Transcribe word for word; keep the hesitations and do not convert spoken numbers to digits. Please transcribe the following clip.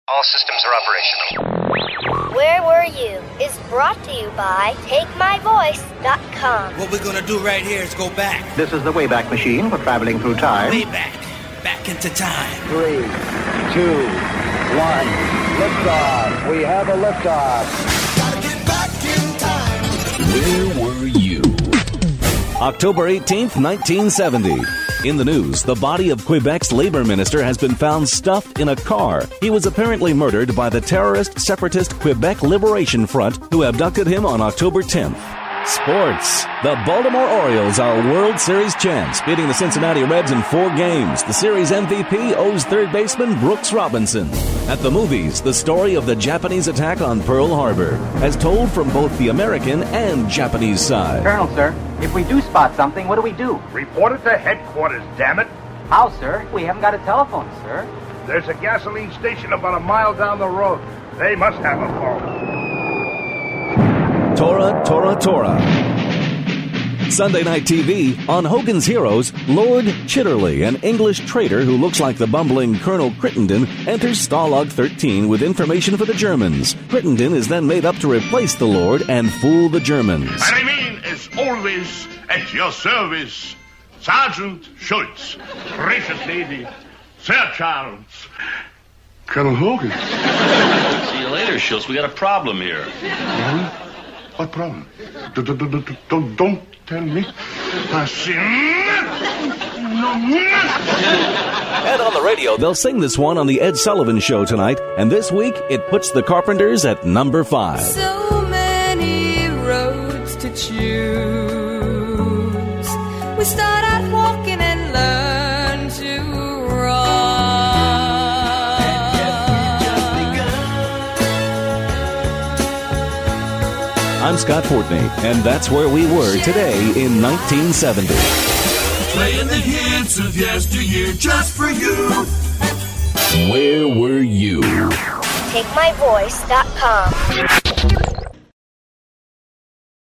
All systems are operational. Where Were You is brought to you by Take My Voice dot com. What we're gonna do right here is go back. This is the Wayback Machine for traveling through time. Way back. Back into time. Three, two, one. Liftoff. We have a liftoff. Gotta get back in time. Where were you? October eighteenth, nineteen seventy. In the news, the body of Quebec's labor minister has been found stuffed in a car. He was apparently murdered by the terrorist separatist Quebec Liberation Front, who abducted him on October tenth. Sports. The Baltimore Orioles are World Series champs, beating the Cincinnati Reds in four games. The series M V P owes third baseman Brooks Robinson. At the movies, the story of the Japanese attack on Pearl Harbor, as told from both the American and Japanese side. Colonel, sir, if we do spot something, what do we do? Report it to headquarters, damn it. How, sir? We haven't got a telephone, sir. There's a gasoline station about a mile down the road. They must have a phone. Tora, Tora, Tora. Sunday Night T V, on Hogan's Heroes, Lord Chitterley, an English trader who looks like the bumbling Colonel Crittenden, enters Stalag thirteen with information for the Germans. Crittenden is then made up to replace the Lord and fool the Germans. And I mean, as always, at your service, Sergeant Schultz. Gracious lady, Sir Charles, Colonel Hogan. See you later, Schultz. We got a problem here. Hmm? What problem? D- d- d- d- don't, don't tell me. And on the radio, they'll sing this one on the Ed Sullivan Show tonight. And this week, it puts the Carpenters at number five. So many roads to choose. We start out walking and learn to run. I'm Scott Fortney, and that's where we were today in nineteen seventy. Playing the hits of yesteryear just for you. Where were you? Take My Voice dot com.